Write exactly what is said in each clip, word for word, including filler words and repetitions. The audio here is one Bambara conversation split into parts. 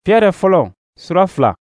Pierre fɔlɔ sura fila.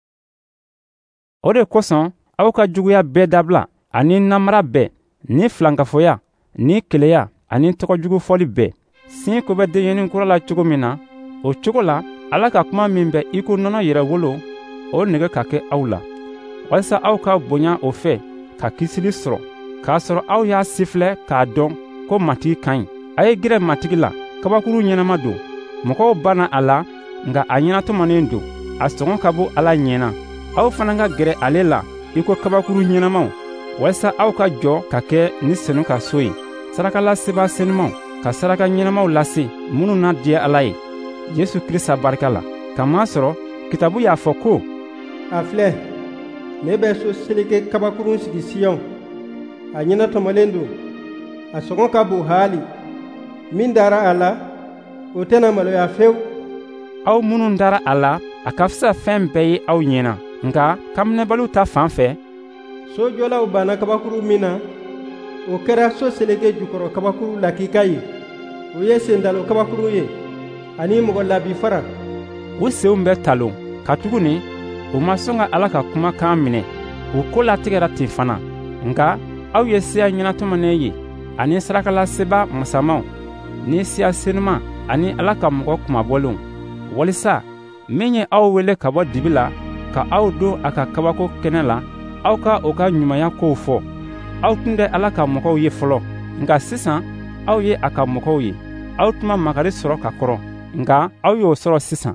O de kosɔn aw ka juguya bɛɛ dabila, ani namara bɛɛ, ni filankafoya, ni keleya, ani tɔgɔjugu fɔli bɛɛ. Sin ko bɛ denɲɛni kura la cogo min na, o cogo la Ala ka kuma min bɛ i ko nɔnɔ yɛrɛ wolo, o nege ka kɛ aw la, walasa aw ka bonya o fɛ ka kisili sɔrɔ, k'a sɔrɔ aw y'a sifilɛ k'a dɔn ko matigi ka ɲi. A ye gɛrɛ matigi la, kabakuru ɲɛnama don, mɔgɔw banna a la, nka a ɲɛnatɔmɔnen don, a sɔngɔ ka bon Ala ɲɛna. Aw fana ka gɛrɛ ale la i ko kabakuru ɲɛnamaw, walasa aw ka jɔ ka kɛ ni senu ka so ye, sarakalaseba senumanw, ka saraka ɲɛnamaw lase minnu na diya Ala ye, Yesu Kirista barika la. Kamasɔrɔ kitabu y'a fɔ ko: a filɛ, ne bɛ so seleke kabakurun sigi Siyɔn, a ɲɛnatɔmɔlen don, a sɔngɔ ka bon haali, min dara a la o tɛna maloya fewu. Aw minnu dara a la, a ka fisa fɛn bɛɛ ye aw ɲɛna, nka kaminɛbaliw ta fan fɛ, sojɔlaw banna kabakuru min na, o kɛra so seleke jukɔrɔ kabakuru lakika ye, o ye sendalo kabakuru ye, ani mɔgɔ labi fara. U senw bɛ talon, katuguni u ma sɔn ka Ala ka kumakan minɛ, u ko latigɛra ten fana. Nka aw ye siya ɲɛnatɔmɔnen ye, ani sarakalaseba masamaw, ni siya senuman, ani Ala ka mɔgɔ kumabɔlenw, walisa min ye aw wele ka bɔ dibi la, ka aw don a ka kabako kɛnɛ la, aw ka o ka ɲumanya kow fɔ. Aw tun tɛ Ala ka mɔgɔw ye fɔlɔ, nka sisan aw ye a ka mɔgɔw ye. Aw tuma makari sɔrɔ ka kɔrɔ, nka aw y'o sɔrɔ sisan.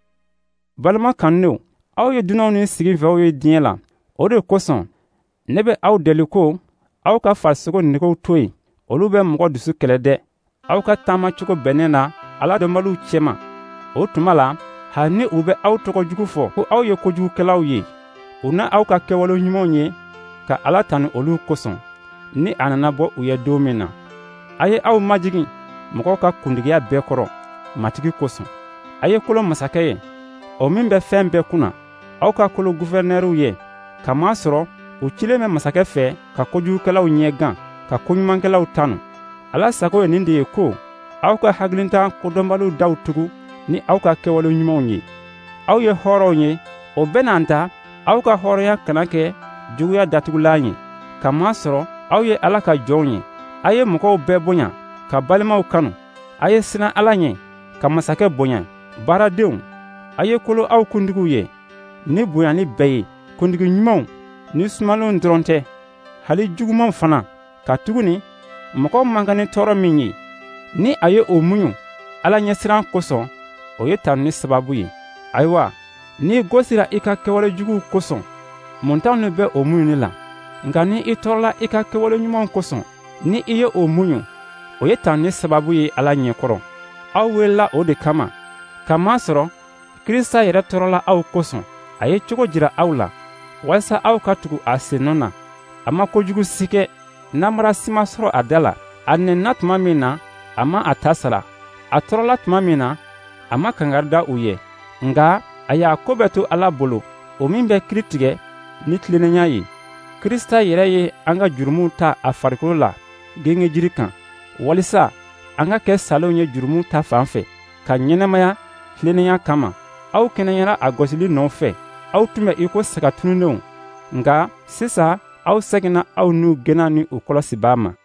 Balima kanunew, aw ye dunanw ni sigifɛnw ye diɲɛ la. O de kosɔn ne bɛ aw deli ko aw ka farisogo negew to yen. Olu bɛ mɔgɔ dusu kɛlɛ dɛ. Aw ka taamacogo bɛnnen na Ala dɔnbaliw cɛma. O tuma la, hali ni u bɛ aw tɔgɔ jugu fɔ ko aw ye kojugukɛlaw ye, u na aw ka kɛwale ɲumanw ye ka Ala tanu olu kosɔn, ni a nana bɔ u ye don min na. A ye aw majigin mɔgɔw ka kundigiya bɛɛ kɔrɔ, matigi kosɔn. A ye kolon masakɛ ye, o min bɛ fɛn bɛɛ kunna. Aw ka kolo guvɛrnɛriw ye, kamasɔrɔ u cilen bɛ masakɛ fɛ ka kojugukɛlaw ɲɛgan, ka koɲumankɛlaw tanu. Ala sago ye nin de ye ko aw ka hakilintan kodɔnbaliw daw tugu ni aw ka kɛwale ɲumanw ye. Aw ye hɔrɔnw ye, o bɛna ta aw ka hɔrɔnya kana kɛ juguya datugulan ye. Kamasɔrɔ aw ye Ala ka jɔnw ye. A ye mɔgɔw bɛɛ bonya, ka balimaw kanu. A ye siran Ala ɲɛ, ka masakɛ bonya. Baaradenw, a ye kolo aw kuntigiw ye, ni bonyani bɛɛ ye, kuntigi ɲumanw ni sumalenw dɔrɔn tɛ, hali jugumanw fana. Ka tuguni mɔgɔ man kan ni tɔɔrɔ min ye, ni a ye o muɲu Ala ɲɛsiran kosɔn, o ye tanuni sababu ye. Ayiwa, n'i gosira i ka kɛwale juguw kosɔn, muntanw de bɛ o muɲuni la. Nka ni i tɔɔrɔla i ka kɛwale ɲumanw kosɔn, ni i ye o muɲu, o ye tanuni sababu ye Ala ɲɛkɔrɔ. Aw welela o de kama, kamasɔrɔ Kirista yɛrɛ tɔɔrɔla aw kosɔn. A ye cogo jira aw la, walasa aw ka tugu a sennɔ na. A ma kojugu si kɛ, namara si ma sɔrɔ a da la. A nɛnna tuma min na, a ma a ta sara. A tɔɔrɔla tuma min na, a ma kangari da u ye. Nka a y'a ko bɛɛ to Ala bolo, o min bɛ kiri tigɛ ni tilennenya ye. Kirista yɛrɛ ye an ka jurumuw ta a farikolo la genge jiri kan, walisa an ka kɛ salenw ye jurumuw ta fan fɛ, ka ɲɛnɛmaya tilennenya kama. Aw kɛnɛyara a gosili nɔfɛ. Aw tun bɛ i ko sagatununenw, nka sisan aw seginna aw n'u gɛnna ni u kɔlɔsibaa ma.